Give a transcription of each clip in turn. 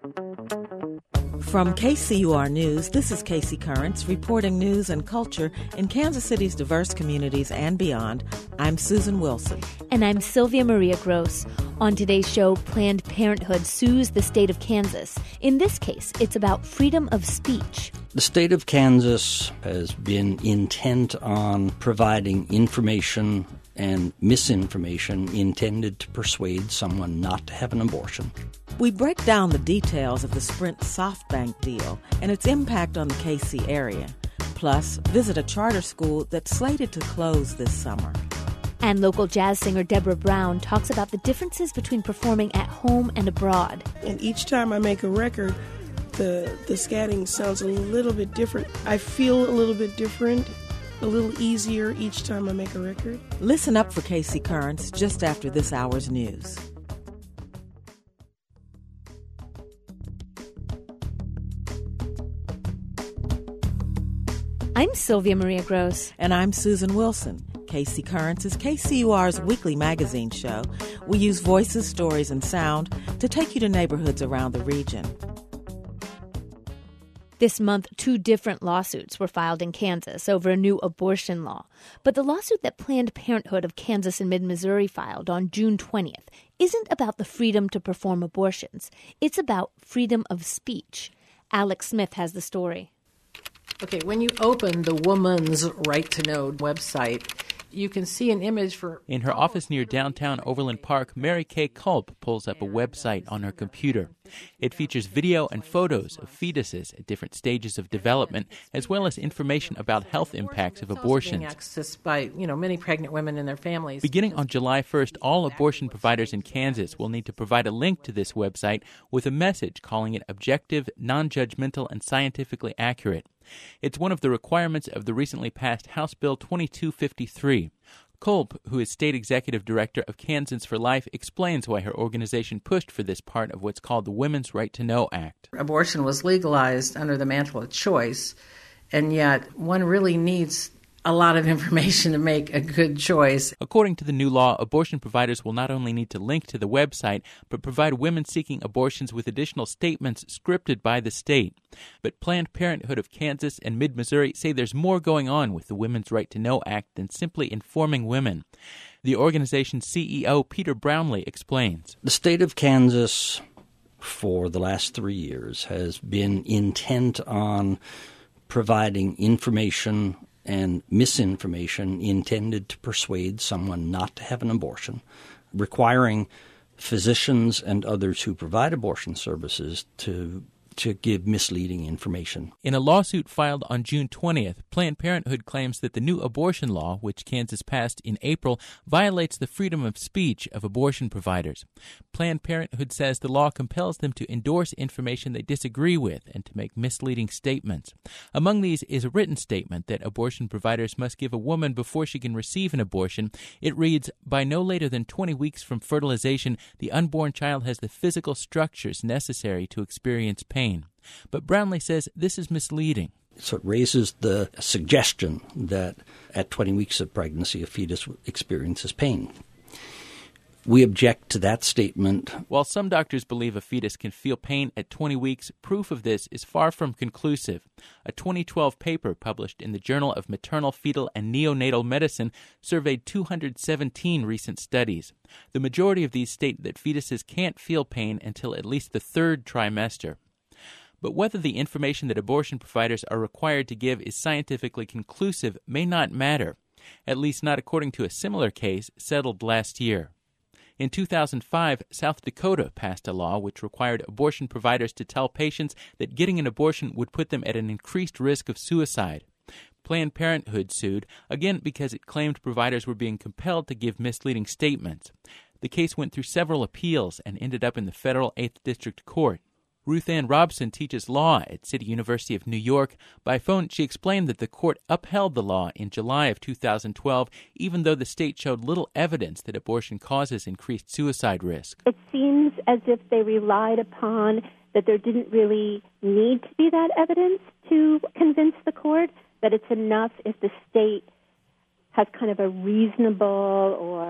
From KCUR News, this is Casey Currents reporting news and culture in Kansas City's diverse communities and beyond. I'm Susan Wilson. And I'm Sylvia Maria Gross. On today's show, Planned Parenthood sues the state of Kansas. In this case, it's about freedom of speech. The state of Kansas has been intent on providing information and misinformation intended to persuade someone not to have an abortion. We break down the details of the Sprint SoftBank deal and its impact on the KC area. Plus, visit a charter school that's slated to close this summer. And local jazz singer Deborah Brown talks about the differences between performing at home and abroad. And each time I make a record, the scatting sounds a little bit different. I feel a little bit different, a little easier each time I make a record. Listen up for Casey Currents just after this hour's news. I'm Sylvia Maria Gross. And I'm Susan Wilson. Casey Currents is KCUR's weekly magazine show. We use voices, stories, and sound to take you to neighborhoods around the region. This month, 2 different lawsuits were filed in Kansas over a new abortion law. But the lawsuit that Planned Parenthood of Kansas and Mid-Missouri filed on June 20th isn't about the freedom to perform abortions. It's about freedom of speech. Alex Smith has the story. Okay, when you open the Woman's Right to Know website, you can see an image for... In her office near downtown Overland Park, Mary Kay Culp pulls up a website on her computer. It features video and photos of fetuses at different stages of development, as well as information about health impacts of abortions. Accessed by, many pregnant women and their families. Beginning on July 1st, all abortion providers in Kansas will need to provide a link to this website with a message calling it objective, non-judgmental, and scientifically accurate. It's one of the requirements of the recently passed House Bill 2253. Culp, who is state executive director of Kansans for Life, explains why her organization pushed for this part of what's called the Women's Right to Know Act. Abortion was legalized under the mantle of choice, and yet one really needs a lot of information to make a good choice. According to the new law, abortion providers will not only need to link to the website, but provide women seeking abortions with additional statements scripted by the state. But Planned Parenthood of Kansas and Mid-Missouri say there's more going on with the Women's Right to Know Act than simply informing women. The organization's CEO, Peter Brownlee, explains. The state of Kansas, for the last 3 years, has been intent on providing information and misinformation intended to persuade someone not to have an abortion, requiring physicians and others who provide abortion services to give misleading information. In a lawsuit filed on June 20th, Planned Parenthood claims that the new abortion law, which Kansas passed in April, violates the freedom of speech of abortion providers. Planned Parenthood says the law compels them to endorse information they disagree with and to make misleading statements. Among these is a written statement that abortion providers must give a woman before she can receive an abortion. It reads, "By no later than 20 weeks from fertilization, the unborn child has the physical structures necessary to experience pain." But Brownlee says this is misleading. So it raises the suggestion that at 20 weeks of pregnancy, a fetus experiences pain. We object to that statement. While some doctors believe a fetus can feel pain at 20 weeks, proof of this is far from conclusive. A 2012 paper published in the Journal of Maternal, Fetal, and Neonatal Medicine surveyed 217 recent studies. The majority of these state that fetuses can't feel pain until at least the 3rd trimester. But whether the information that abortion providers are required to give is scientifically conclusive may not matter, at least not according to a similar case settled last year. In 2005, South Dakota passed a law which required abortion providers to tell patients that getting an abortion would put them at an increased risk of suicide. Planned Parenthood sued, again because it claimed providers were being compelled to give misleading statements. The case went through several appeals and ended up in the federal 8th District Court. Ruth Ann Robson teaches law at City University of New York. By phone, she explained that the court upheld the law in July of 2012, even though the state showed little evidence that abortion causes increased suicide risk. It seems as if they relied upon that there didn't really need to be that evidence to convince the court, that it's enough if the state has kind of a reasonable or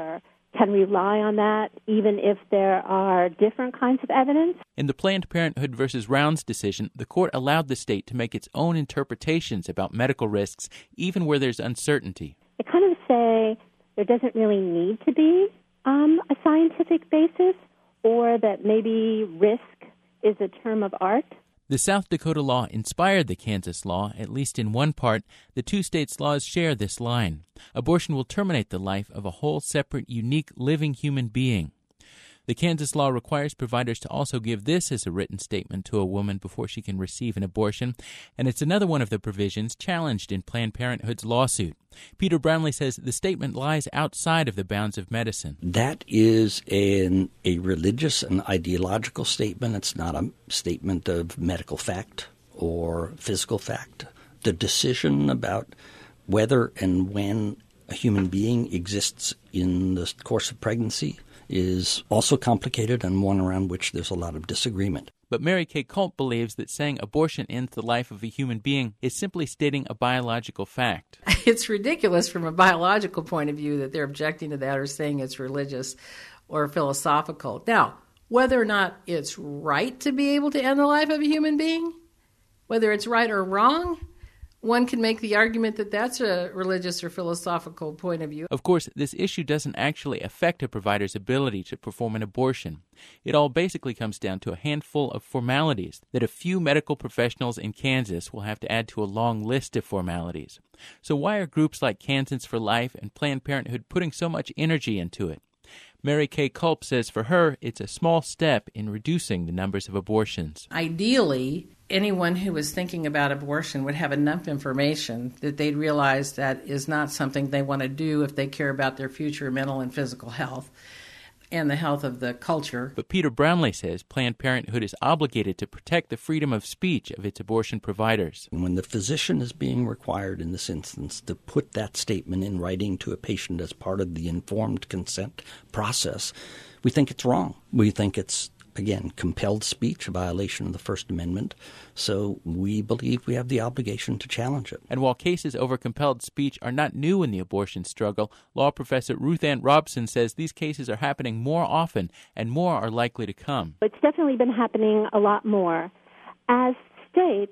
can rely on that even if there are different kinds of evidence. In the Planned Parenthood versus Rounds decision, the court allowed the state to make its own interpretations about medical risks, even where there's uncertainty. They kind of say there doesn't really need to be a scientific basis, or that maybe risk is a term of art. The South Dakota law inspired the Kansas law, at least in one part. The two states' laws share this line. Abortion will terminate the life of a whole, separate, unique, living human being. The Kansas law requires providers to also give this as a written statement to a woman before she can receive an abortion, and it's another one of the provisions challenged in Planned Parenthood's lawsuit. Peter Brownlee says the statement lies outside of the bounds of medicine. That is a religious and ideological statement. It's not a statement of medical fact or physical fact. The decision about whether and when a human being exists in the course of pregnancy is also complicated and one around which there's a lot of disagreement. But Mary Kay Culp believes that saying abortion ends the life of a human being is simply stating a biological fact. It's ridiculous from a biological point of view that they're objecting to that or saying it's religious or philosophical. Now, whether or not it's right to be able to end the life of a human being, whether it's right or wrong, one can make the argument that that's a religious or philosophical point of view. Of course, this issue doesn't actually affect a provider's ability to perform an abortion. It all basically comes down to a handful of formalities that a few medical professionals in Kansas will have to add to a long list of formalities. So why are groups like Kansans for Life and Planned Parenthood putting so much energy into it? Mary Kay Culp says for her, it's a small step in reducing the numbers of abortions. Ideally, anyone who was thinking about abortion would have enough information that they'd realize that is not something they want to do if they care about their future mental and physical health and the health of the culture. But Peter Brownlee says Planned Parenthood is obligated to protect the freedom of speech of its abortion providers. When the physician is being required in this instance to put that statement in writing to a patient as part of the informed consent process, we think it's wrong. We think it's, again, compelled speech, a violation of the First Amendment. So we believe we have the obligation to challenge it. And while cases over compelled speech are not new in the abortion struggle, law professor Ruth Ann Robson says these cases are happening more often and more are likely to come. It's definitely been happening a lot more as states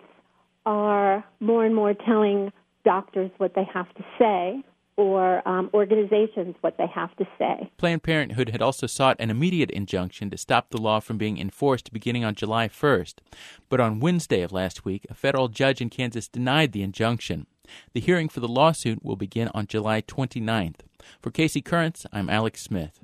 are more and more telling doctors what they have to say, or organizations what they have to say. Planned Parenthood had also sought an immediate injunction to stop the law from being enforced beginning on July 1st. But on Wednesday of last week, a federal judge in Kansas denied the injunction. The hearing for the lawsuit will begin on July 29th. For Casey Currents, I'm Alex Smith.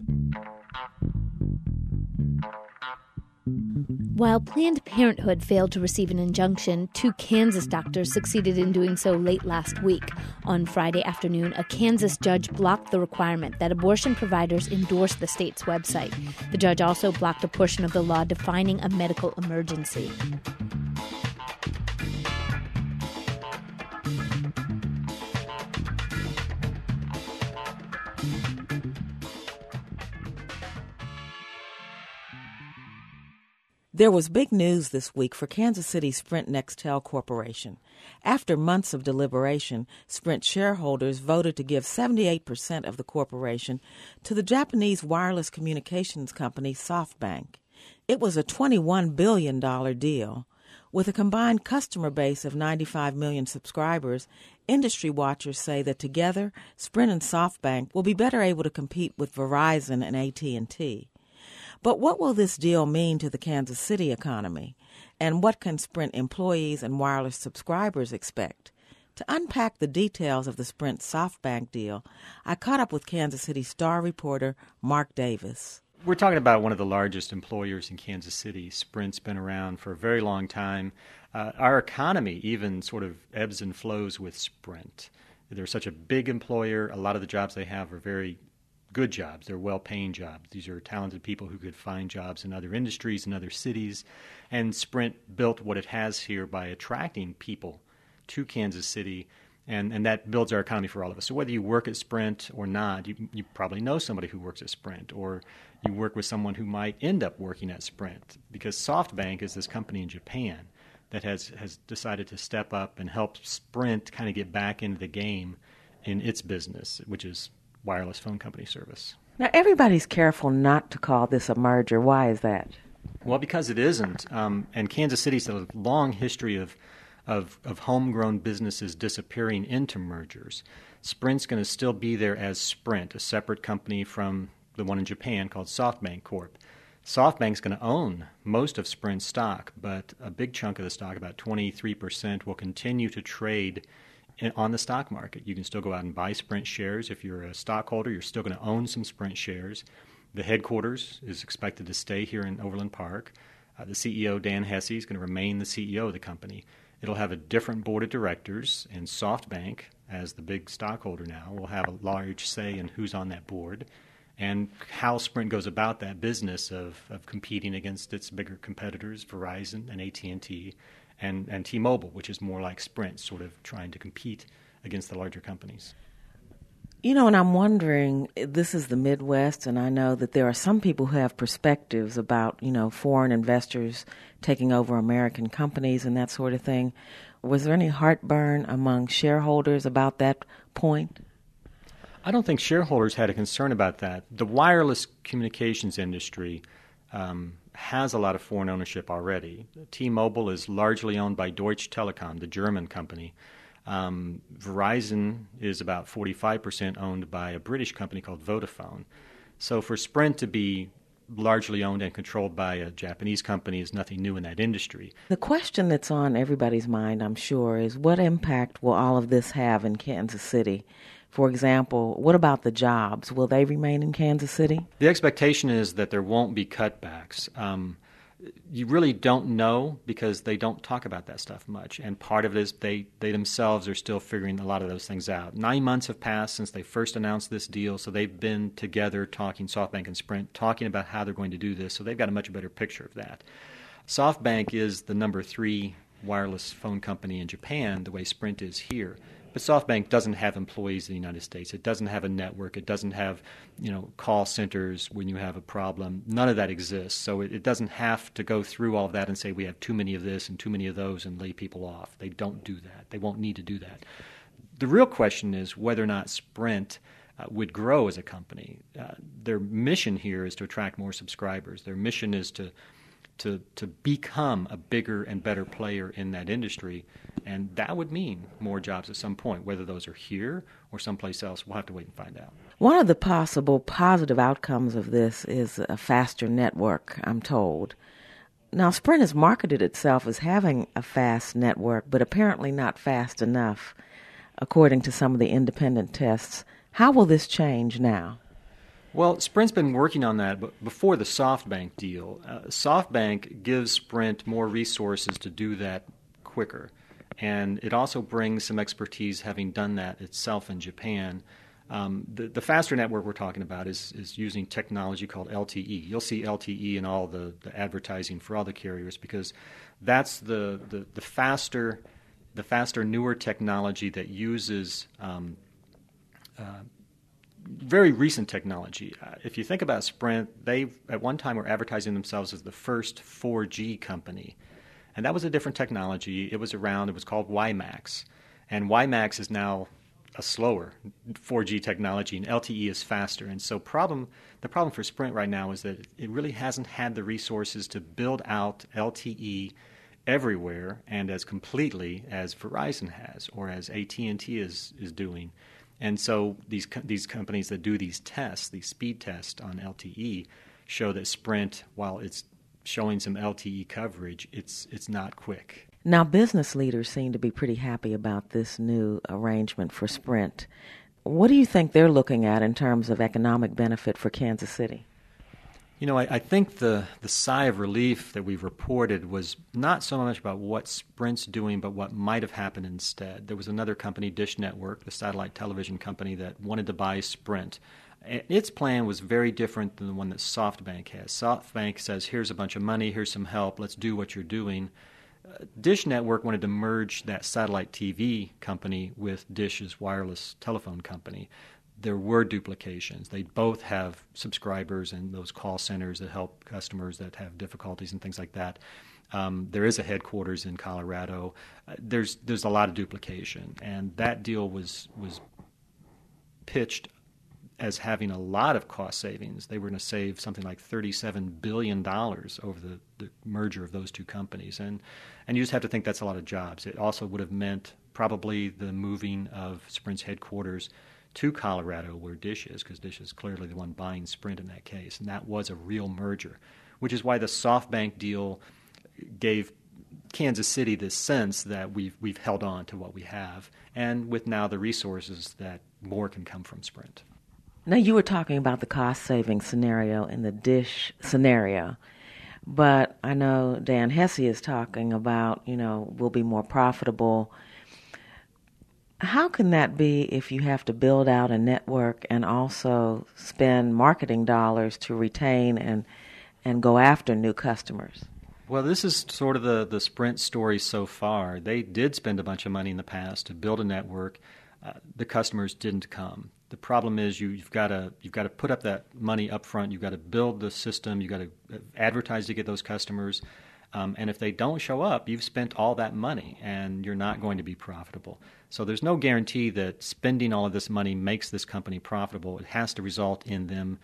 While Planned Parenthood failed to receive an injunction, 2 Kansas doctors succeeded in doing so late last week. On Friday afternoon, a Kansas judge blocked the requirement that abortion providers endorse the state's website. The judge also blocked a portion of the law defining a medical emergency. There was big news this week for Kansas City's Sprint Nextel Corporation. After months of deliberation, Sprint shareholders voted to give 78% of the corporation to the Japanese wireless communications company SoftBank. It was a $21 billion deal. With a combined customer base of 95 million subscribers, industry watchers say that together, Sprint and SoftBank will be better able to compete with Verizon and AT&T. But what will this deal mean to the Kansas City economy? And what can Sprint employees and wireless subscribers expect? To unpack the details of the Sprint SoftBank deal, I caught up with Kansas City Star reporter Mark Davis. We're talking about one of the largest employers in Kansas City. Sprint's been around for a very long time. Our economy even sort of ebbs and flows with Sprint. They're such a big employer. A lot of the jobs they have are very good jobs. They're well-paying jobs. These are talented people who could find jobs in other industries, in other cities. And Sprint built what it has here by attracting people to Kansas City, and that builds our economy for all of us. So whether you work at Sprint or not, you probably know somebody who works at Sprint, or you work with someone who might end up working at Sprint, because SoftBank is this company in Japan that has decided to step up and help Sprint kind of get back into the game in its business, which is wireless phone company service. Now, everybody's careful not to call this a merger. Why is that? Well, because it isn't. And Kansas City's a long history of homegrown businesses disappearing into mergers. Sprint's going to still be there as Sprint, a separate company from the one in Japan called SoftBank Corp. SoftBank's going to own most of Sprint's stock, but a big chunk of the stock, about 23%, will continue to trade on the stock market. You can still go out and buy Sprint shares. If you're a stockholder, you're still going to own some Sprint shares. The headquarters is expected to stay here in Overland Park. The CEO, Dan Hesse, is going to remain the CEO of the company. It'll have a different board of directors, and SoftBank, as the big stockholder now, will have a large say in who's on that board and how Sprint goes about that business of competing against its bigger competitors, Verizon and AT&T, and T-Mobile, which is more like Sprint, sort of trying to compete against the larger companies. You know, and I'm wondering, this is the Midwest, and I know that there are some people who have perspectives about, foreign investors taking over American companies and that sort of thing. Was there any heartburn among shareholders about that point? I don't think shareholders had a concern about that. The wireless communications industry has a lot of foreign ownership already. T-Mobile is largely owned by Deutsche Telekom, the German company. Verizon is about 45% owned by a British company called Vodafone. So for Sprint to be largely owned and controlled by a Japanese company is nothing new in that industry. The question that's on everybody's mind, I'm sure, is what impact will all of this have in Kansas City? For example, what about the jobs? Will they remain in Kansas City? The expectation is that there won't be cutbacks. You really don't know because they don't talk about that stuff much. And part of it is they themselves are still figuring a lot of those things out. 9 months have passed since they first announced this deal, so they've been together talking, SoftBank and Sprint, talking about how they're going to do this, so they've got a much better picture of that. SoftBank is the number 3 wireless phone company in Japan, the way Sprint is here. But SoftBank doesn't have employees in the United States. It doesn't have a network. It doesn't have, call centers when you have a problem. None of that exists. So it doesn't have to go through all of that and say we have too many of this and too many of those and lay people off. They don't do that. They won't need to do that. The real question is whether or not Sprint would grow as a company. Their mission here is to attract more subscribers. Their mission is to become a bigger and better player in that industry, and that would mean more jobs at some point. Whether those are here or someplace else, we'll have to wait and find out. One of the possible positive outcomes of this is a faster network, I'm told. Now, Sprint has marketed itself as having a fast network, but apparently not fast enough, according to some of the independent tests. How will this change now? Well, Sprint's been working on that before the SoftBank deal. SoftBank gives Sprint more resources to do that quicker, and it also brings some expertise having done that itself in Japan. The faster network we're talking about is using technology called LTE. You'll see LTE in all the advertising for all the carriers because that's the faster, newer technology that uses very recent technology. If you think about Sprint, they at one time were advertising themselves as the first 4G company. And that was a different technology. It was around, it was called WiMAX. And WiMAX is now a slower 4G technology, and LTE is faster. And so the problem for Sprint right now is that it really hasn't had the resources to build out LTE everywhere and as completely as Verizon has or as AT&T is doing. And so these companies that do these tests, these speed tests on LTE, show that Sprint, while it's showing some LTE coverage, it's not quick. Now, business leaders seem to be pretty happy about this new arrangement for Sprint. What do you think they're looking at in terms of economic benefit for Kansas City? I think the sigh of relief that we've reported was not so much about what Sprint's doing, but what might have happened instead. There was another company, Dish Network, the satellite television company, that wanted to buy Sprint. Its plan was very different than the one that SoftBank has. SoftBank says, here's a bunch of money, here's some help, let's do what you're doing. Dish Network wanted to merge that satellite TV company with Dish's wireless telephone company. There were duplications. They both have subscribers and those call centers that help customers that have difficulties and things like that. There is a headquarters in Colorado. There's a lot of duplication, and that deal was pitched as having a lot of cost savings. They were going to save something like $37 billion over the merger of those two companies. And you just have to think that's a lot of jobs. It also would have meant probably the moving of Sprint's headquarters to Colorado, where Dish is, because Dish is clearly the one buying Sprint in that case. And that was a real merger, which is why the SoftBank deal gave Kansas City this sense that we've held on to what we have, and with now the resources that more can come from Sprint. Now, you were talking about the cost-saving scenario and the Dish scenario, but I know Dan Hesse is talking about, we'll be more profitable. How can that be if you have to build out a network and also spend marketing dollars to retain and go after new customers? Well, this is sort of the Sprint story so far. They did spend a bunch of money in the past to build a network. The customers didn't come. The problem is you've got to put up that money up front. You've got to build the system. You've got to advertise to get those customers. And if they don't show up, you've spent all that money, and you're not going to be profitable. So there's no guarantee that spending all of this money makes this company profitable. It has to result in them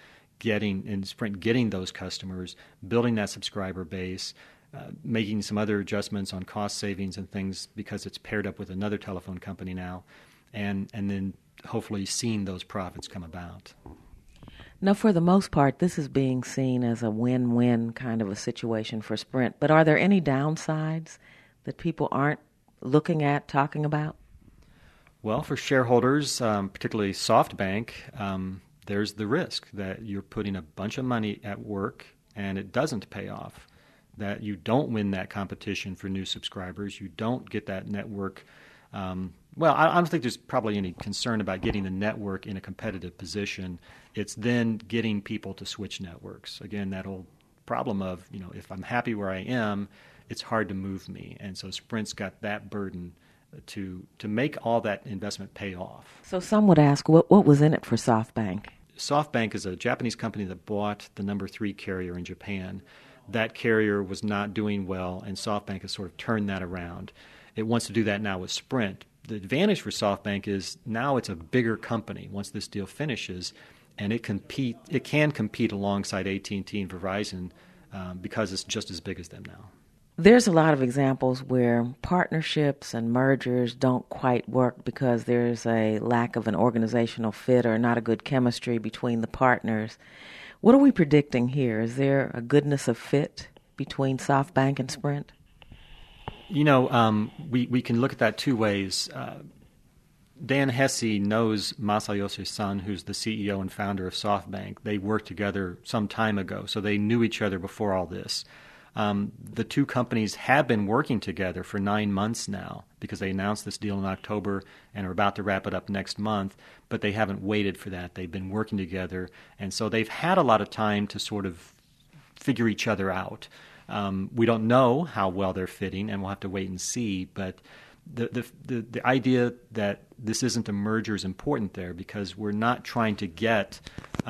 Sprint getting those customers, building that subscriber base, making some other adjustments on cost savings and things because it's paired up with another telephone company now, and then hopefully seeing those profits come about. Now, for the most part, this is being seen as a win-win kind of a situation for Sprint. But are there any downsides that people aren't looking at, talking about? Well, for shareholders, particularly SoftBank, there's the risk that you're putting a bunch of money at work and it doesn't pay off, that you don't win that competition for new subscribers, you don't get that network. Well, I don't think there's probably any concern about getting the network in a competitive position. It's then getting people to switch networks. Again, that old problem of, if I'm happy where I am, it's hard to move me. And so Sprint's got that burden to make all that investment pay off. So some would ask, what was in it for SoftBank? SoftBank is a Japanese company that bought the number 3 carrier in Japan. That carrier was not doing well, and SoftBank has sort of turned that around. It wants to do that now with Sprint. The advantage for SoftBank is now it's a bigger company once this deal finishes, and it can compete alongside AT&T and Verizon because it's just as big as them now. There's a lot of examples where partnerships and mergers don't quite work because there's a lack of an organizational fit or not a good chemistry between the partners. What are we predicting here? Is there a goodness of fit between SoftBank and Sprint? We can look at that two ways. Dan Hesse knows Masayoshi Son, who's the CEO and founder of SoftBank. They worked together some time ago, so they knew each other before all this. The two companies have been working together for 9 months now because they announced this deal in October and are about to wrap it up next month, but they haven't waited for that. They've been working together, and so they've had a lot of time to sort of figure each other out. We don't know how well they're fitting, and we'll have to wait and see, but the idea that this isn't a merger is important there because we're not trying to get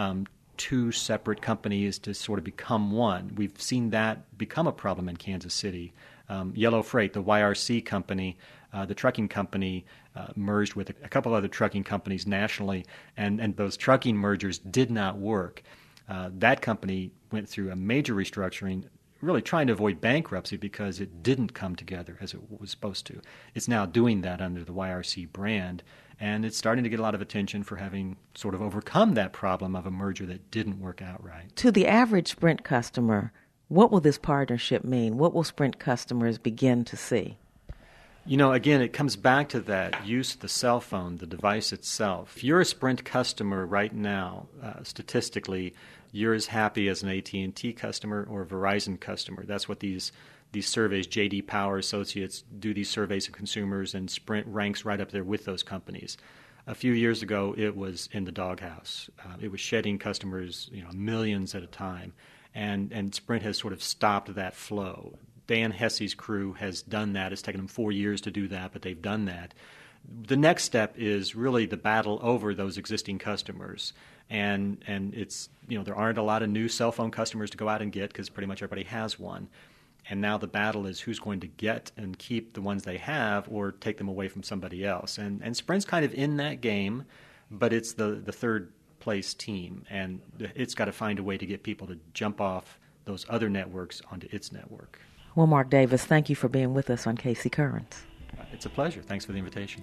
two separate companies to sort of become one. We've seen that become a problem in Kansas City. Yellow Freight, the YRC company, the trucking company, merged with a couple other trucking companies nationally, and those trucking mergers did not work. That company went through a major restructuring, really trying to avoid bankruptcy because it didn't come together as it was supposed to. It's now doing that under the YRC brand, and it's starting to get a lot of attention for having sort of overcome that problem of a merger that didn't work out right. To the average Sprint customer, what will this partnership mean? What will Sprint customers begin to see? Again, it comes back to that use of the cell phone, the device itself. If you're a Sprint customer right now, statistically, you're as happy as an AT&T customer or a Verizon customer. That's what these surveys, J.D. Power Associates do these surveys of consumers, and Sprint ranks right up there with those companies. A few years ago, it was in the doghouse. It was shedding customers, millions at a time, and Sprint has sort of stopped that flow. Dan Hesse's crew has done that. It's taken them 4 years to do that, but they've done that. The next step is really the battle over those existing customers. And it's, there aren't a lot of new cell phone customers to go out and get because pretty much everybody has one. And now the battle is who's going to get and keep the ones they have or take them away from somebody else. And Sprint's kind of in that game, but it's the third place team, and it's got to find a way to get people to jump off those other networks onto its network. Well, Mark Davis, thank you for being with us on KC Currents. It's a pleasure. Thanks for the invitation.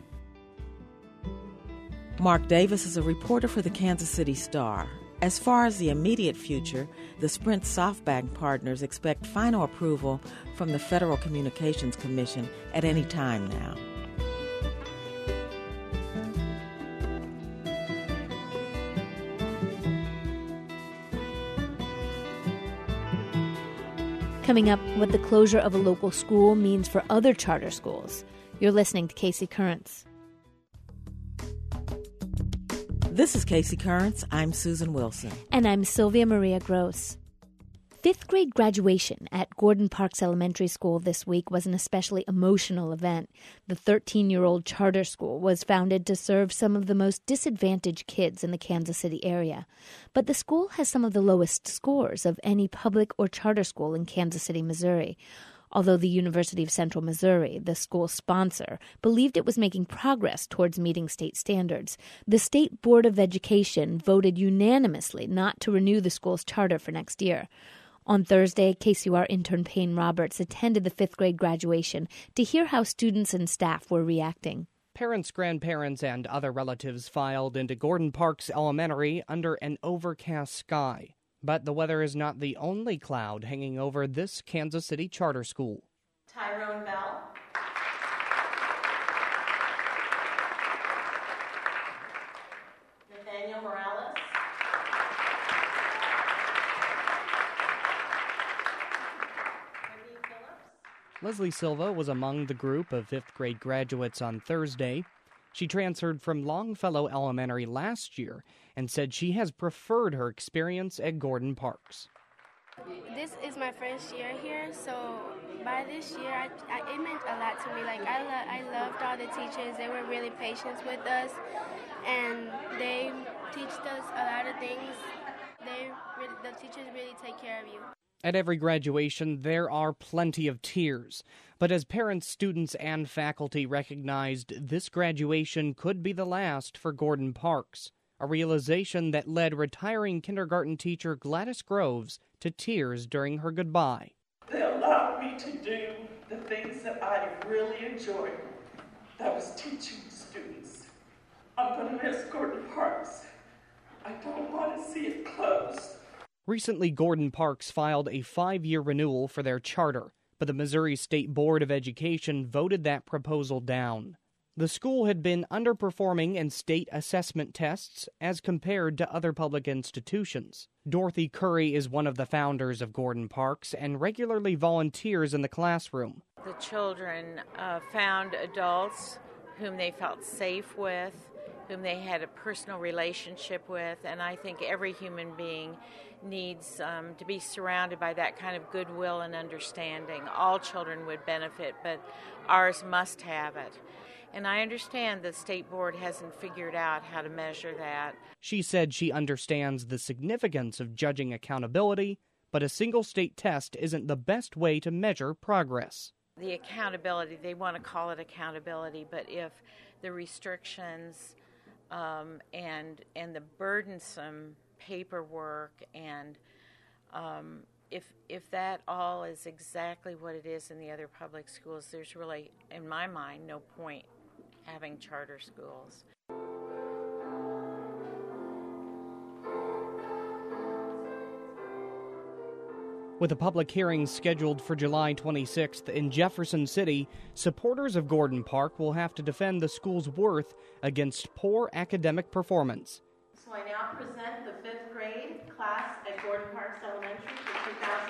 Mark Davis is a reporter for the Kansas City Star. As far as the immediate future, the Sprint SoftBank partners expect final approval from the Federal Communications Commission at any time now. Coming up, what the closure of a local school means for other charter schools. You're listening to KC Currents. This is KC Currents. I'm Susan Wilson. And I'm Sylvia Maria Gross. Fifth grade graduation at Gordon Parks Elementary School this week was an especially emotional event. The 13-year-old charter school was founded to serve some of the most disadvantaged kids in the Kansas City area. But the school has some of the lowest scores of any public or charter school in Kansas City, Missouri. Although the University of Central Missouri, the school's sponsor, believed it was making progress towards meeting state standards, the State Board of Education voted unanimously not to renew the school's charter for next year. On Thursday, KCUR intern Payne Roberts attended the fifth grade graduation to hear how students and staff were reacting. Parents, grandparents, and other relatives filed into Gordon Parks Elementary under an overcast sky. But the weather is not the only cloud hanging over this Kansas City charter school. Tyrone Bell. Nathaniel Morales. Leslie Silva was among the group of fifth grade graduates on Thursday. She transferred from Longfellow Elementary last year and said she has preferred her experience at Gordon Parks. This is my first year here, so by this year, it meant a lot to me. Like, I loved all the teachers. They were really patient with us, and they teach us a lot of things. The teachers really take care of you. At every graduation, there are plenty of tears. But as parents, students, and faculty recognized, this graduation could be the last for Gordon Parks, a realization that led retiring kindergarten teacher Gladys Groves to tears during her goodbye. They allowed me to do the things that I really enjoyed. That was teaching students. I'm going to miss Gordon Parks. I don't want to see it closed. Recently, Gordon Parks filed a 5-year renewal for their charter, but the Missouri State Board of Education voted that proposal down. The school had been underperforming in state assessment tests as compared to other public institutions. Dorothy Curry is one of the founders of Gordon Parks and regularly volunteers in the classroom. The children found adults whom they felt safe with, whom they had a personal relationship with, and I think every human being needs to be surrounded by that kind of goodwill and understanding. All children would benefit, but ours must have it. And I understand the state board hasn't figured out how to measure that. She said she understands the significance of judging accountability, but a single state test isn't the best way to measure progress. The accountability, they want to call it accountability, but if the restrictions and the burdensome paperwork and if that all is exactly what it is in the other public schools, there's really, in my mind, no point having charter schools. With a public hearing scheduled for July 26th in Jefferson City, supporters of Gordon Park will have to defend the school's worth against poor academic performance. So I now present the fifth grade class at Gordon Parks Elementary for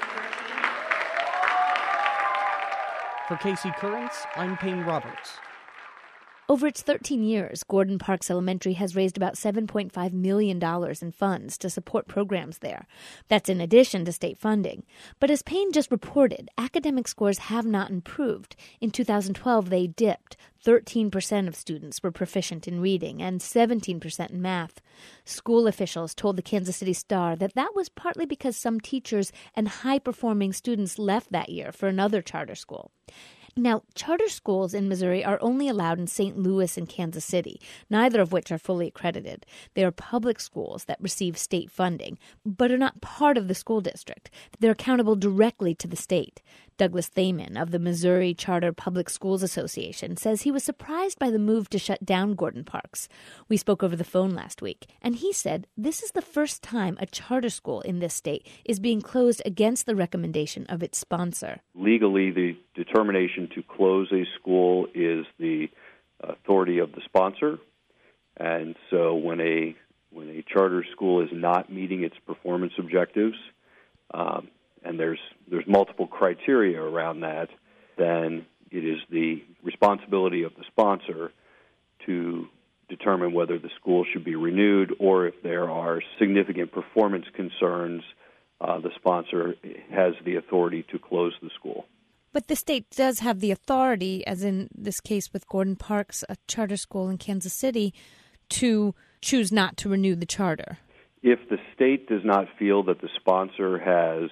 2013. For KC Currents, I'm Payne Roberts. Over its 13 years, Gordon Parks Elementary has raised about $7.5 million in funds to support programs there. That's in addition to state funding. But as Payne just reported, academic scores have not improved. In 2012, they dipped. 13% of students were proficient in reading and 17% in math. School officials told the Kansas City Star that was partly because some teachers and high-performing students left that year for another charter school. Now, charter schools in Missouri are only allowed in St. Louis and Kansas City, neither of which are fully accredited. They are public schools that receive state funding, but are not part of the school district. They're accountable directly to the state. Douglas Thaman of the Missouri Charter Public Schools Association says he was surprised by the move to shut down Gordon Parks. We spoke over the phone last week, and he said this is the first time a charter school in this state is being closed against the recommendation of its sponsor. Legally, the determination to close a school is the authority of the sponsor, and so when a charter school is not meeting its performance objectives, and there's multiple criteria around that, then it is the responsibility of the sponsor to determine whether the school should be renewed, or if there are significant performance concerns, the sponsor has the authority to close the school. But the state does have the authority, as in this case with Gordon Parks, a charter school in Kansas City, to choose not to renew the charter. If the state does not feel that the sponsor has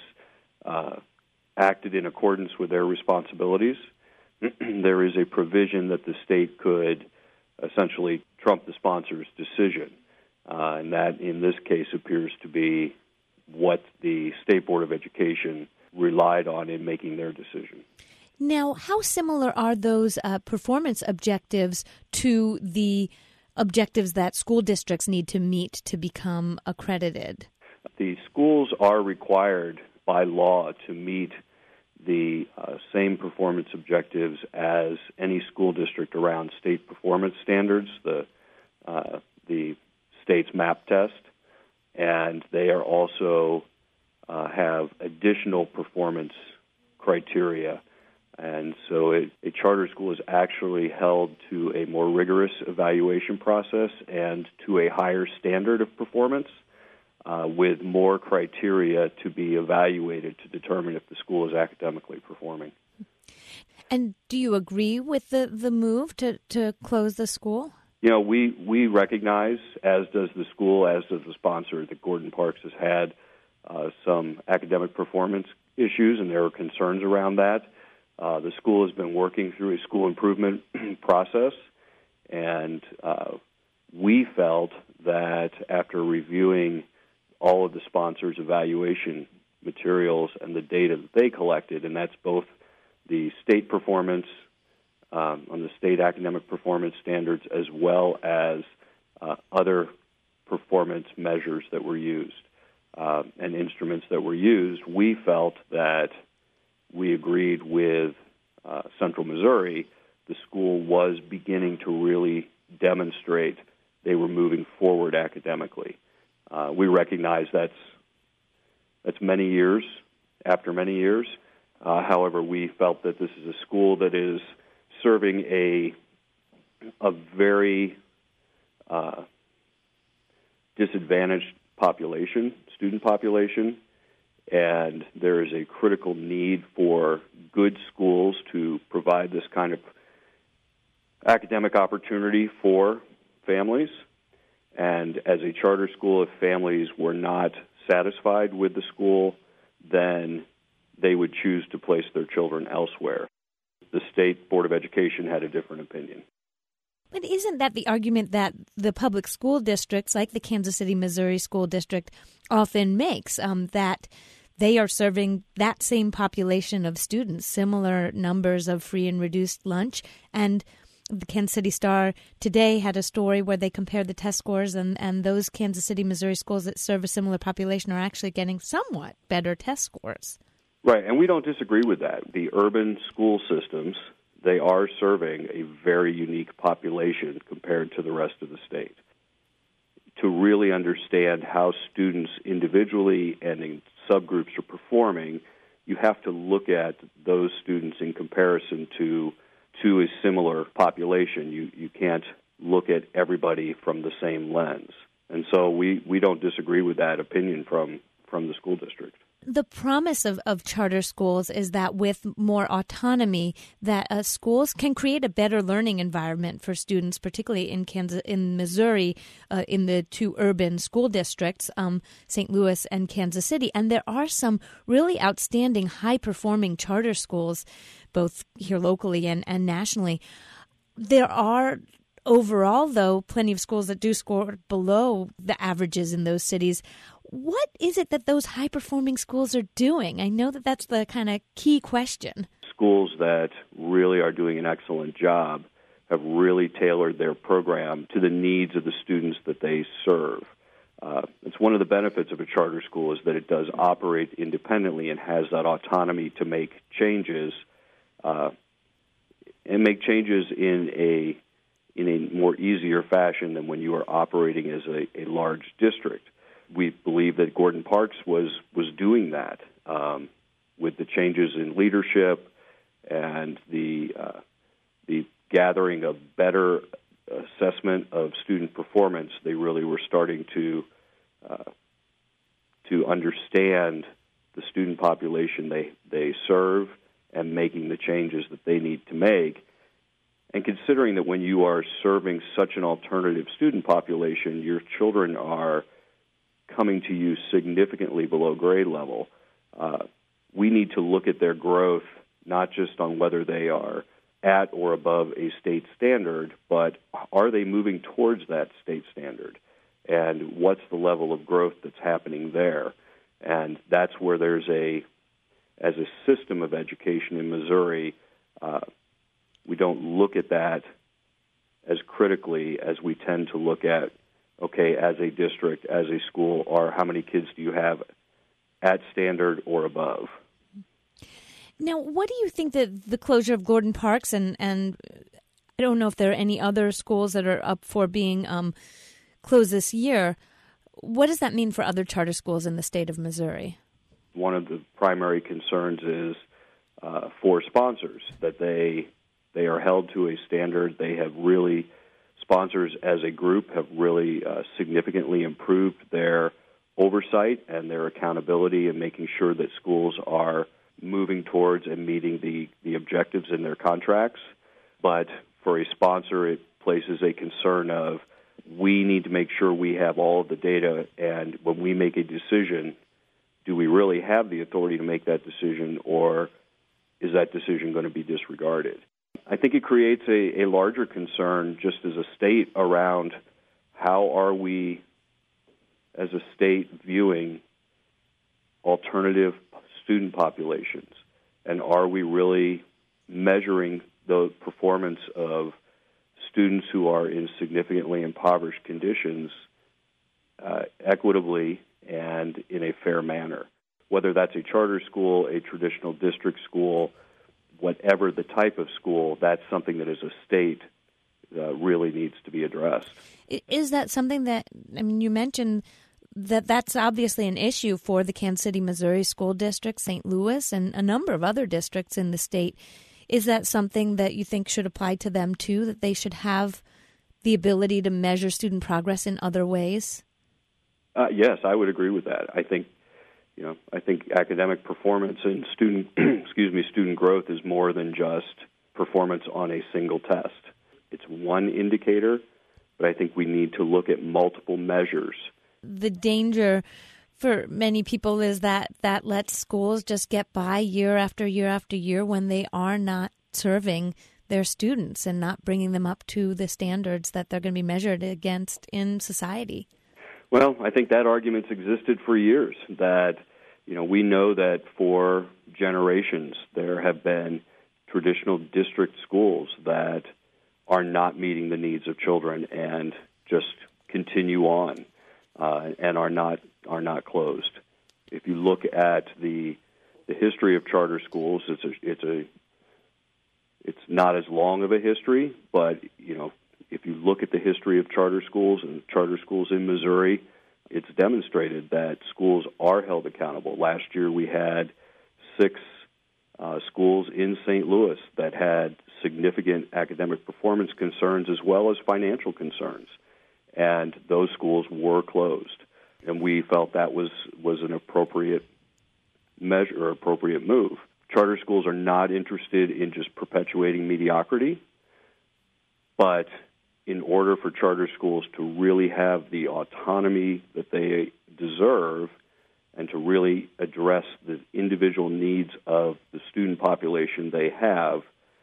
acted in accordance with their responsibilities, there is a provision that the state could essentially trump the sponsor's decision. And that, in this case, appears to be what the State Board of Education relied on in making their decision. Now, how similar are those performance objectives to the objectives that school districts need to meet to become accredited? The schools are required by law to meet the same performance objectives as any school district around state performance standards, the state's MAP test, and they are also have additional performance criteria. And so a charter school is actually held to a more rigorous evaluation process and to a higher standard of performance, with more criteria to be evaluated to determine if the school is academically performing. And do you agree with the move to close the school? You know, we recognize, as does the school, as does the sponsor, that Gordon Parks has had some academic performance issues, and there are concerns around that. The school has been working through a school improvement process, and we felt that after reviewing all of the sponsor's evaluation materials and the data that they collected, and that's both the state performance on the state academic performance standards as well as other performance measures that were used and instruments that were used, we felt that we agreed with Central Missouri. The school was beginning to really demonstrate they were moving forward academically. We recognize that's many years, after many years. However, we felt that this is a school that is serving a very disadvantaged student population, and there is a critical need for good schools to provide this kind of academic opportunity for families. And as a charter school, if families were not satisfied with the school, then they would choose to place their children elsewhere. The State Board of Education had a different opinion. But isn't that the argument that the public school districts, like the Kansas City, Missouri School District, often makes, that they are serving that same population of students, similar numbers of free and reduced lunch, and the Kansas City Star today had a story where they compared the test scores, and those Kansas City, Missouri schools that serve a similar population are actually getting somewhat better test scores. Right, and we don't disagree with that. The urban school systems, they are serving a very unique population compared to the rest of the state. To really understand how students individually and in subgroups are performing, you have to look at those students in comparison to a similar population. You can't look at everybody from the same lens. And so we don't disagree with that opinion from the school district. The promise of charter schools is that with more autonomy, that schools can create a better learning environment for students, particularly in Missouri, in the two urban school districts, St. Louis and Kansas City. And there are some really outstanding, high-performing charter schools, both here locally and nationally. There are overall, though, plenty of schools that do score below the averages in those cities. What is it that those high-performing schools are doing? I know that that's the kind of key question. Schools that really are doing an excellent job have really tailored their program to the needs of the students that they serve. It's one of the benefits of a charter school is that it does operate independently and has that autonomy to make changes and make changes in a more easier fashion than when you are operating as a large district. We believe that Gordon Parks was doing that with the changes in leadership and the gathering of better assessment of student performance. They really were starting to understand the student population they serve and making the changes that they need to make. And considering that when you are serving such an alternative student population, your children are coming to you significantly below grade level, we need to look at their growth not just on whether they are at or above a state standard, but are they moving towards that state standard? And what's the level of growth that's happening there? And that's where as a system of education in Missouri, we don't look at that as critically as we tend to look at, okay, as a district, as a school, or how many kids do you have at standard or above? Now, what do you think that the closure of Gordon Parks and I don't know if there are any other schools that are up for being closed this year, what does that mean for other charter schools in the state of Missouri? One of the primary concerns is for sponsors, that they are held to a standard. They have really, sponsors as a group have really significantly improved their oversight and their accountability in making sure that schools are moving towards and meeting the objectives in their contracts. But for a sponsor, it places a concern of, we need to make sure we have all of the data, and when we make a decision, do we really have the authority to make that decision, or is that decision going to be disregarded? I think it creates a larger concern just as a state around how are we as a state viewing alternative student populations, and are we really measuring the performance of students who are in significantly impoverished conditions equitably and in a fair manner, whether that's a charter school, a traditional district school, whatever the type of school. That's something that as a state really needs to be addressed. Is that something that, you mentioned that's obviously an issue for the Kansas City, Missouri School District, St. Louis, and a number of other districts in the state. Is that something that you think should apply to them too, that they should have the ability to measure student progress in other ways? Yes, I would agree with that. I think academic performance and student growth is more than just performance on a single test. It's one indicator, but I think we need to look at multiple measures. The danger for many people is that lets schools just get by year after year after year when they are not serving their students and not bringing them up to the standards that they're going to be measured against in society. Well, I think that argument's existed for years, that we know that for generations there have been traditional district schools that are not meeting the needs of children and just continue on and are not closed. If you look at the history of charter schools, it's not as long of a history, but if you look at the history of charter schools and charter schools in Missouri, it's demonstrated that schools are held accountable. Last year we had 6 schools in St. Louis that had significant academic performance concerns as well as financial concerns, and those schools were closed. And we felt that was an appropriate measure or appropriate move. Charter schools are not interested in just perpetuating mediocrity, but in order for charter schools to really have the autonomy that they deserve and to really address the individual needs of the student population they have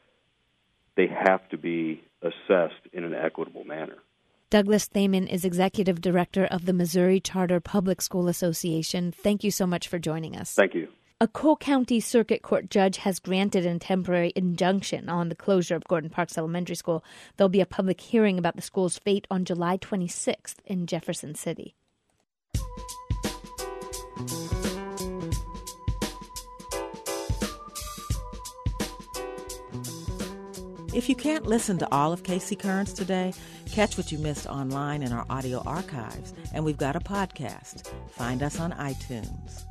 to be assessed in an equitable manner. Douglas Thaman is Executive Director of the Missouri Charter Public School Association. Thank you so much for joining us. Thank you. A Cole County Circuit Court judge has granted a temporary injunction on the closure of Gordon Parks Elementary School. There'll be a public hearing about the school's fate on July 26th in Jefferson City. If you can't listen to all of KC Currents today, catch what you missed online in our audio archives, and we've got a podcast. Find us on iTunes.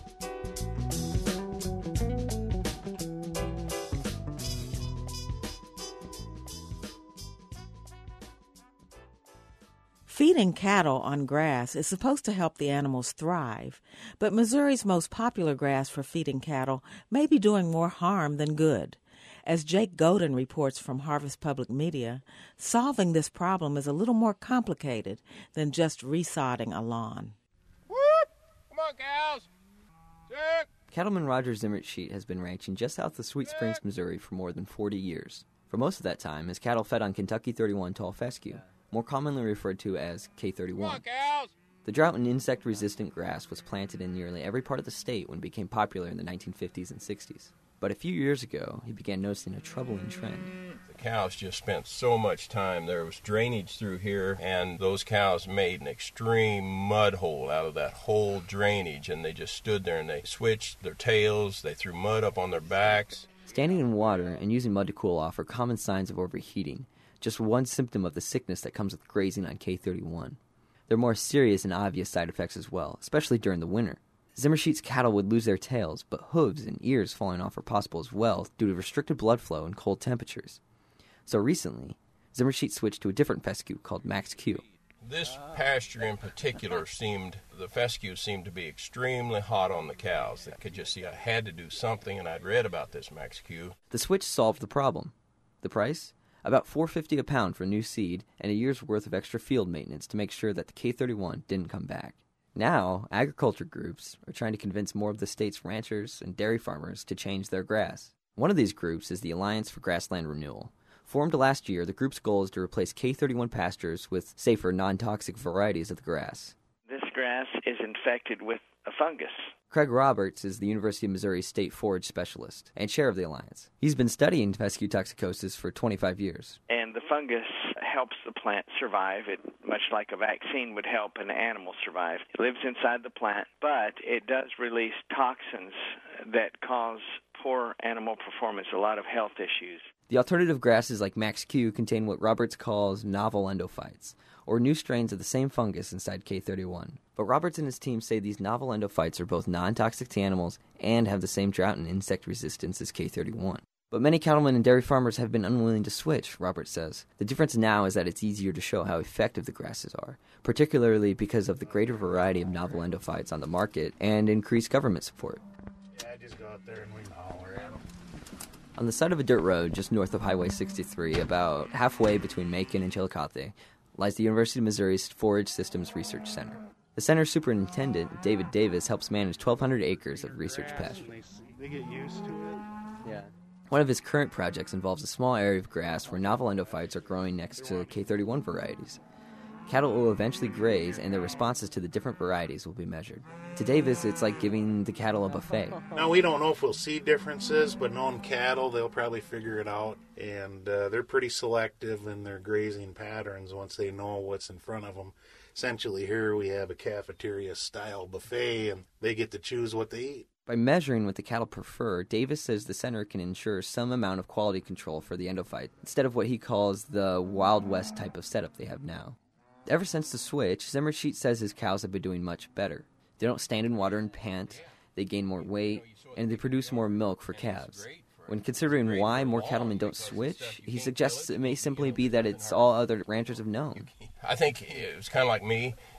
Feeding cattle on grass is supposed to help the animals thrive, but Missouri's most popular grass for feeding cattle may be doing more harm than good. As Jake Godin reports from Harvest Public Media, solving this problem is a little more complicated than just resodding a lawn. Whoop! Come on, cows! Check! Cattleman Roger Zimmertschiet has been ranching just south of Sweet Springs, Missouri for more than 40 years. For most of that time, his cattle fed on Kentucky 31 tall fescue, more commonly referred to as K31. The drought and insect-resistant grass was planted in nearly every part of the state when it became popular in the 1950s and 60s. But a few years ago, he began noticing a troubling trend. The cows just spent so much time. There was drainage through here, and those cows made an extreme mud hole out of that whole drainage, and they just stood there and they switched their tails, they threw mud up on their backs. Standing in water and using mud to cool off are common signs of overheating, just one symptom of the sickness that comes with grazing on K31. There are more serious and obvious side effects as well, especially during the winter. Zimmertschiet's cattle would lose their tails, but hooves and ears falling off are possible as well due to restricted blood flow and cold temperatures. So recently, Zimmertschiet switched to a different fescue called Max Q. This pasture in particular the fescue seemed to be extremely hot on the cows. I could just see I had to do something, and I'd read about this Max Q. The switch solved the problem. The price? About $4.50 a pound for new seed and a year's worth of extra field maintenance to make sure that the K31 didn't come back. Now, agriculture groups are trying to convince more of the state's ranchers and dairy farmers to change their grass. One of these groups is the Alliance for Grassland Renewal. Formed last year, the group's goal is to replace K31 pastures with safer, non-toxic varieties of the grass. This grass is infected with a fungus. Craig Roberts is the University of Missouri State Forage Specialist and chair of the Alliance. He's been studying fescue toxicosis for 25 years. And the fungus helps the plant survive. It, much like a vaccine would help an animal survive. It lives inside the plant, but it does release toxins that cause poor animal performance, a lot of health issues. The alternative grasses like Max Q contain what Roberts calls novel endophytes, or new strains of the same fungus inside K31. But Roberts and his team say these novel endophytes are both non-toxic to animals and have the same drought and insect resistance as K31. But many cattlemen and dairy farmers have been unwilling to switch, Roberts says. The difference now is that it's easier to show how effective the grasses are, particularly because of the greater variety of novel endophytes on the market and increased government support. Yeah, I just go out there and we holler at them. On the side of a dirt road just north of Highway 63, about halfway between Macon and Chillicothe, lies the University of Missouri's Forage Systems Research Center. The center's superintendent, David Davis, helps manage 1,200 acres of research pasture. They get used to it. Yeah. One of his current projects involves a small area of grass where novel endophytes are growing next to K31 varieties. Cattle will eventually graze, and their responses to the different varieties will be measured. To Davis, it's like giving the cattle a buffet. Now, we don't know if we'll see differences, but knowing cattle, they'll probably figure it out. And they're pretty selective in their grazing patterns once they know what's in front of them. Essentially, here we have a cafeteria-style buffet, and they get to choose what they eat. By measuring what the cattle prefer, Davis says the center can ensure some amount of quality control for the endophyte, instead of what he calls the Wild West type of setup they have now. Ever since the switch, Zimmertschiet says his cows have been doing much better. They don't stand in water and pant, they gain more weight, and they produce more milk for calves. When considering why more cattlemen don't switch, he suggests it may simply be that it's all other ranchers have known. I think it was kind of like me.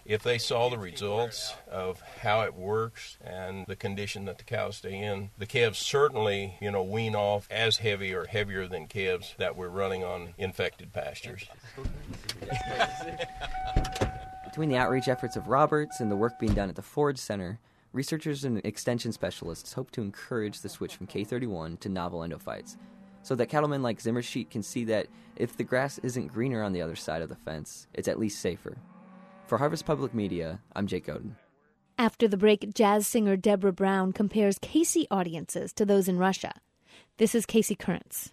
If they saw the results of how it works and the condition that the cows stay in, the calves certainly, wean off as heavy or heavier than calves that were running on infected pastures. Between the outreach efforts of Roberts and the work being done at the Ford Center, researchers and extension specialists hope to encourage the switch from K31 to novel endophytes, so that cattlemen like Zimmerschied can see that if the grass isn't greener on the other side of the fence, it's at least safer. For Harvest Public Media, I'm Jake Godin. After the break, jazz singer Deborah Brown compares KC audiences to those in Russia. This is KC Currents.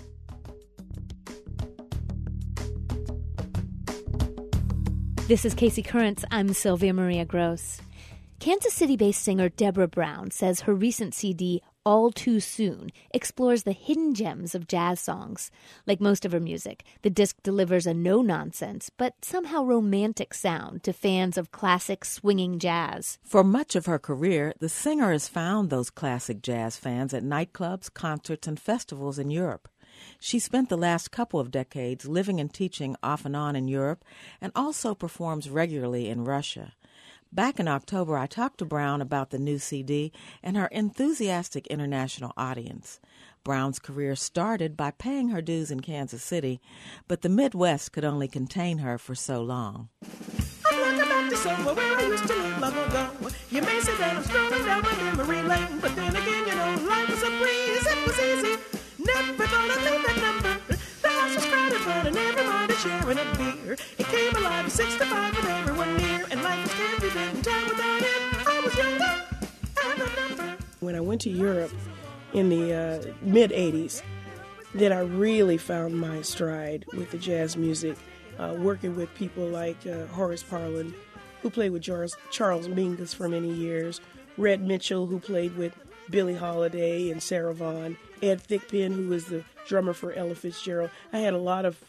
This is KC Currents. I'm Sylvia Maria Gross. Kansas City-based singer Deborah Brown says her recent CD, All Too Soon, explores the hidden gems of jazz songs. Like most of her music, the disc delivers a no-nonsense, but somehow romantic sound to fans of classic swinging jazz. For much of her career, the singer has found those classic jazz fans at nightclubs, concerts, and festivals in Europe. She spent the last couple of decades living and teaching off and on in Europe and also performs regularly in Russia. Back in October, I talked to Brown about the new CD and her enthusiastic international audience. Brown's career started by paying her dues in Kansas City, but the Midwest could only contain her for so long. I'm looking back to somewhere where I used to live long ago. You may say that I'm strolling down my memory lane, but then again, life was a breeze, it was easy. Never thought I'd leave that number. The house was crowded, but I never minded sharing a beer. It came alive at 6 to 5 with everyone near, and life was candy, didn't time without it. I was younger and a number. When I went to Europe in the mid-'80s, then I really found my stride with the jazz music, working with people like Horace Parlan, who played with Charles Mingus for many years, Red Mitchell, who played with Billie Holiday and Sarah Vaughan, Ed Thigpen, who was the drummer for Ella Fitzgerald. I had a lot of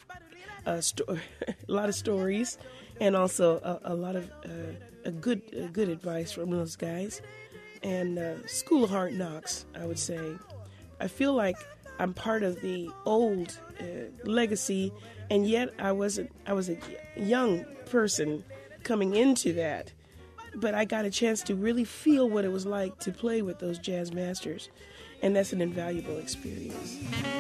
stories, and also a lot of good advice from those guys, and School of Hard Knocks, I would say. I feel like I'm part of the old legacy, and yet I was a young person coming into that. But I got a chance to really feel what it was like to play with those jazz masters, and that's an invaluable experience.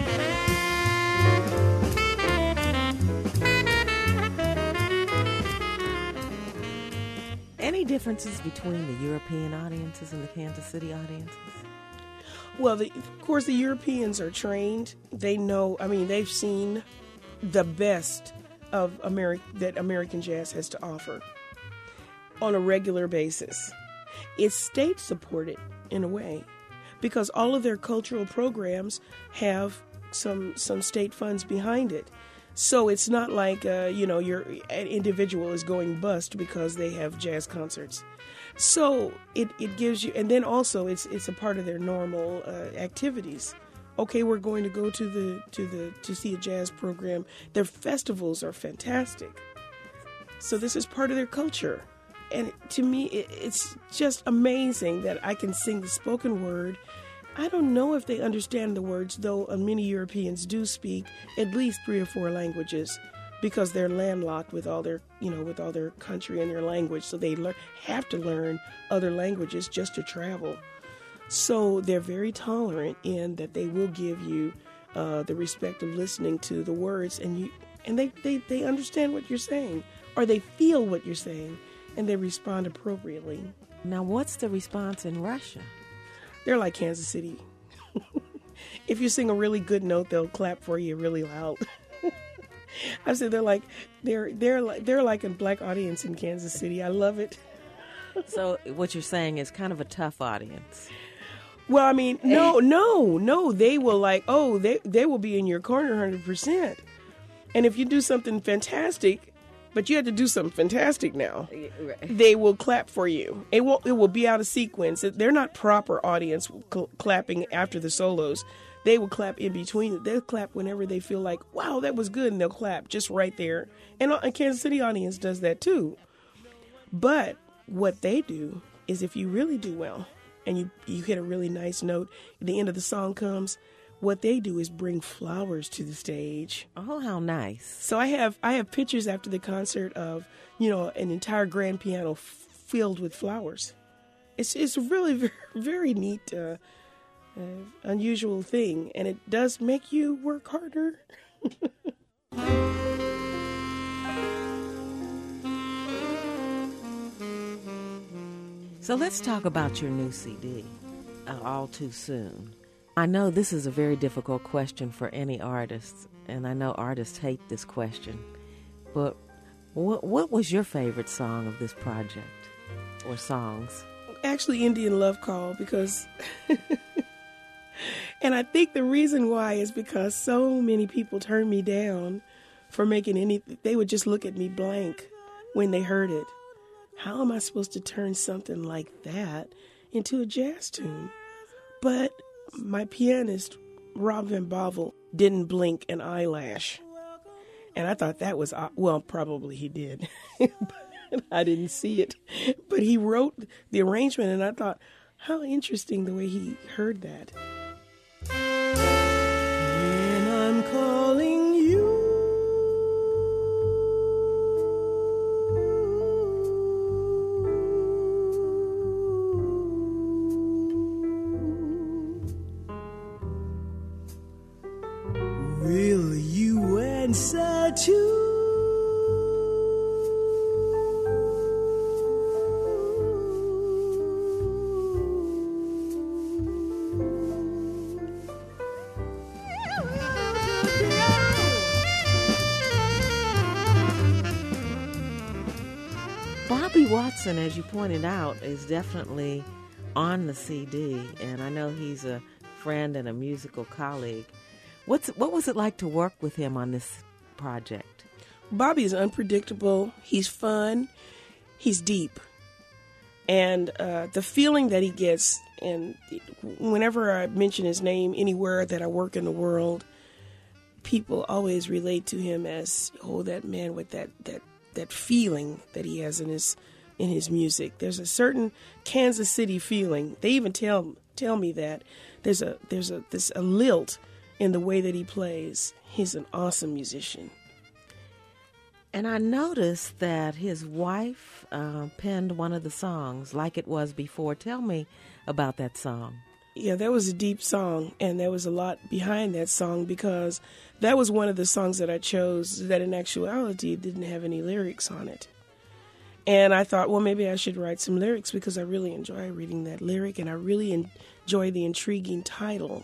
Any differences between the European audiences and the Kansas City audiences? Well, of course, the Europeans are trained. They know, they've seen the best of that American jazz has to offer on a regular basis. It's state-supported in a way, because all of their cultural programs have some state funds behind it. So it's not like, your individual is going bust because they have jazz concerts. So it gives you, and then also it's a part of their normal activities. Okay, we're going to go to see a jazz program. Their festivals are fantastic. So this is part of their culture. And to me, it's just amazing that I can sing the spoken word. I don't know if they understand the words, though many Europeans do speak at least 3 or 4 languages, because they're landlocked with all their country and their language. So they have to learn other languages just to travel. So they're very tolerant in that they will give you the respect of listening to the words, and they understand what you're saying, or they feel what you're saying, and they respond appropriately. Now, what's the response in Russia? They're like Kansas City. If you sing a really good note, they'll clap for you really loud. I said they're like a black audience in Kansas City. I love it. So what you're saying is kind of a tough audience. Well, no. They will they will be in your corner 100%. And if you do something fantastic, but you have to do something fantastic now, they will clap for you. It will be out of sequence. They're not proper audience clapping after the solos. They will clap in between. They'll clap whenever they feel like, wow, that was good, and they'll clap just right there. And a Kansas City audience does that too. But what they do is, if you really do well and you hit a really nice note, at the end of the song comes, what they do is bring flowers to the stage. Oh, how nice. So I have pictures after the concert of, an entire grand piano filled with flowers. It's a really very, very neat, unusual thing, and it does make you work harder. So let's talk about your new CD, All Too Soon. I know this is a very difficult question for any artist, and I know artists hate this question, but what was your favorite song of this project, or songs? Actually, Indian Love Call, because... and I think the reason why is because so many people turned me down for making anything. They would just look at me blank when they heard it. How am I supposed to turn something like that into a jazz tune? But my pianist, Rob Van Bovel, didn't blink an eyelash. And I thought that was, well, probably he did. But I didn't see it. But he wrote the arrangement, and I thought, how interesting the way he heard that. When I'm calling you, will you answer to? Bobby Watson, as you pointed out, is definitely on the CD, and I know he's a friend and a musical colleague. What was it like to work with him on this project? Bobby is unpredictable. He's fun. He's deep. And the feeling that he gets, and whenever I mention his name anywhere that I work in the world, people always relate to him as, that man with that feeling that he has in his music. There's a certain Kansas City feeling. They even tell me that there's a lilt in the way that he plays. He's an awesome musician. And I noticed that his wife penned one of the songs, Like It Was Before. Tell me about that song. Yeah, that was a deep song, and there was a lot behind that song, because that was one of the songs that I chose that in actuality didn't have any lyrics on it. And I thought, well, maybe I should write some lyrics, because I really enjoy reading that lyric, and I really enjoy the intriguing title.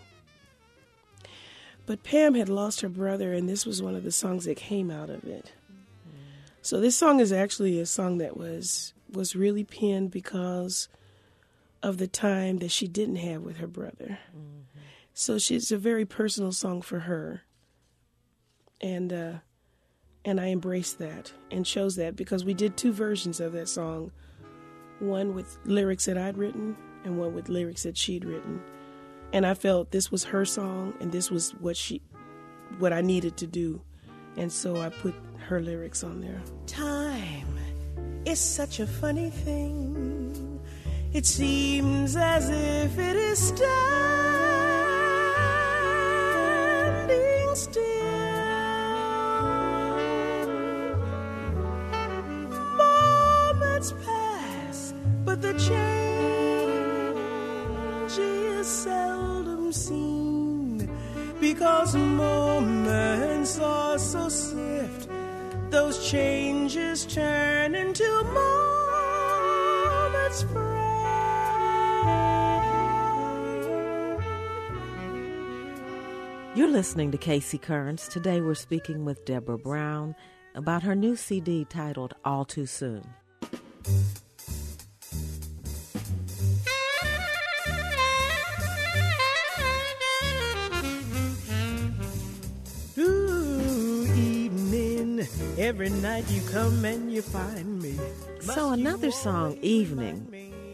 But Pam had lost her brother, and this was one of the songs that came out of it. So this song is actually a song that was really penned because of the time that she didn't have with her brother. Mm-hmm. So it's a very personal song for her. And I embraced that and chose that because we did two versions of that song, one with lyrics that I'd written and one with lyrics that she'd written. And I felt this was her song and this was what I needed to do. And so I put her lyrics on there. Time is such a funny thing. It seems as if it is standing still. Moments pass, but the change is seldom seen, because moments are so swift. Those changes turn into moments bright. You're listening to Casey Kearns. Today we're speaking with Deborah Brown about her new CD titled All Too Soon. Ooh, evening, every night you come and you find me. So another song, Evening.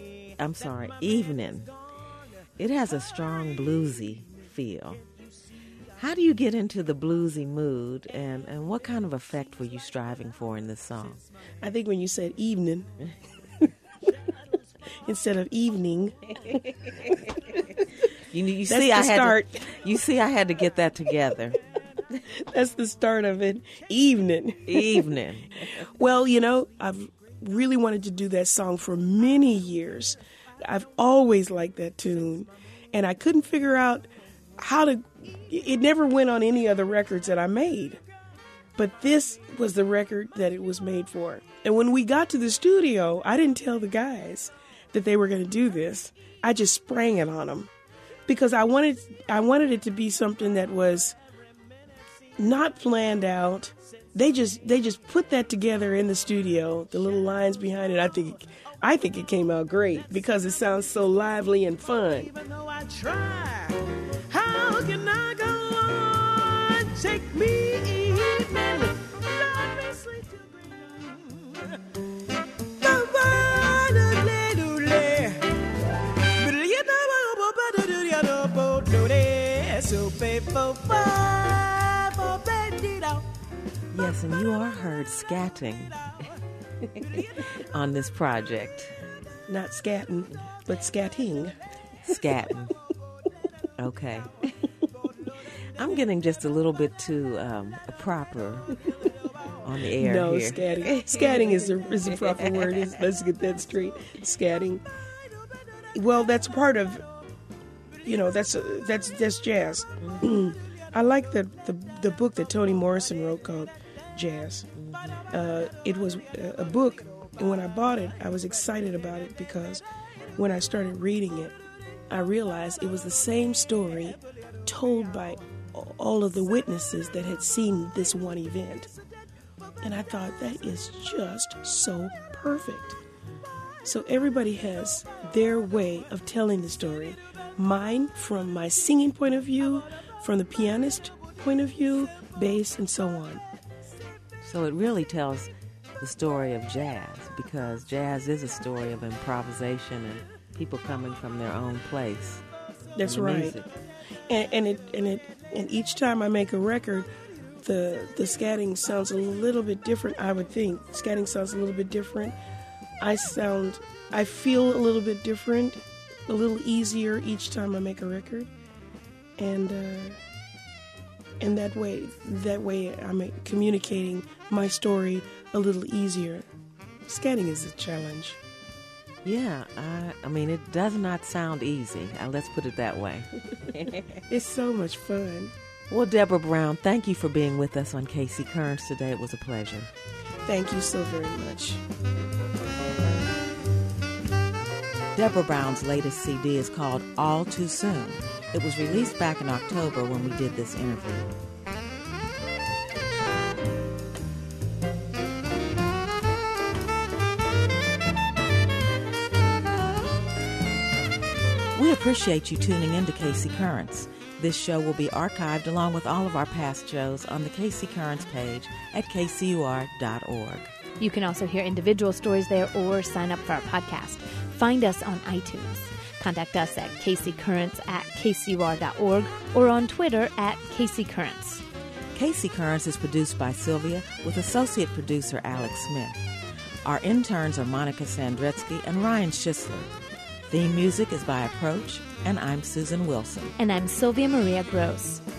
It has a strong bluesy feel. How do you get into the bluesy mood, and what kind of effect were you striving for in this song? I think when you said evening instead of evening, You That's see, the I start. You see, I had to get that together. That's the start of it. Evening. Well, I've really wanted to do that song for many years. I've always liked that tune, and I couldn't figure out how to. It never went on any other records that I made, but this was the record that it was made for. And when we got to the studio, I didn't tell the guys that they were going to do this. I just sprang it on them because I wanted it to be something that was not planned out. They just put that together in the studio, the little lines behind it. I think it came out great because it sounds so lively and fun. Even though I try, how can I go on? Take me evening, let me sleep till Yes, and you are heard scatting on this project. Not scatting, but scatting. Scatting. Okay. I'm getting just a little bit too proper on the air no, here. Scatting. Scatting is the proper word. Let's get that straight. Scatting. Well, that's part of, that's jazz. I like the book that Toni Morrison wrote called Jazz. It was a book, and when I bought it, I was excited about it because when I started reading it, I realized it was the same story told by all of the witnesses that had seen this one event. And I thought, that is just so perfect. So everybody has their way of telling the story. Mine from my singing point of view, from the pianist point of view, bass, and so on. So it really tells the story of jazz, because jazz is a story of improvisation and people coming from their own place. That's right. And each time I make a record, the scatting sounds a little bit different. I would think scatting sounds a little bit different. I feel a little bit different, a little easier each time I make a record, and that way I'm communicating my story a little easier. Scatting is a challenge. Yeah, I mean, it does not sound easy. Let's put it that way. It's so much fun. Well, Deborah Brown, thank you for being with us on KC Currents today. It was a pleasure. Thank you so very much. Deborah Brown's latest CD is called All Too Soon. It was released back in October when we did this interview. We appreciate you tuning in to KC Currents. This show will be archived along with all of our past shows on the KC Currents page at kcur.org. You can also hear individual stories there or sign up for our podcast. Find us on iTunes. Contact us at kccurrents@kcur.org or on Twitter at kccurrents. KC Currents is produced by Sylvia with associate producer Alex Smith. Our interns are Monica Sandretsky and Ryan Schisler. Theme music is by Approach, and I'm Susan Wilson. And I'm Sylvia Maria Gross.